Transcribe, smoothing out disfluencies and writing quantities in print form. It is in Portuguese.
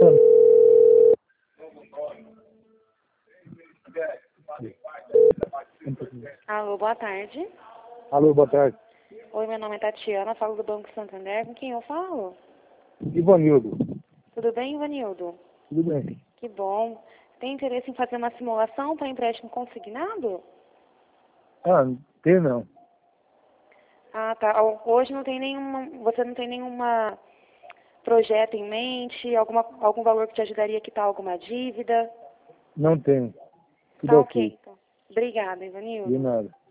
Alô, boa tarde. Alô, boa tarde. Oi, meu nome é Tatiana, falo do Banco Santander. Com quem eu falo? Ivanildo. Tudo bem, Ivanildo? Tudo bem? Que bom. Tem interesse em fazer uma simulação para empréstimo consignado? Ah, tem não. Ah, tá. Hoje não tem nenhuma, você não tem nenhuma projeto em mente, algum valor que te ajudaria a quitar alguma dívida? Não tem. Tudo Tá ok. ok, então. Obrigada, De Ivanildo. nada.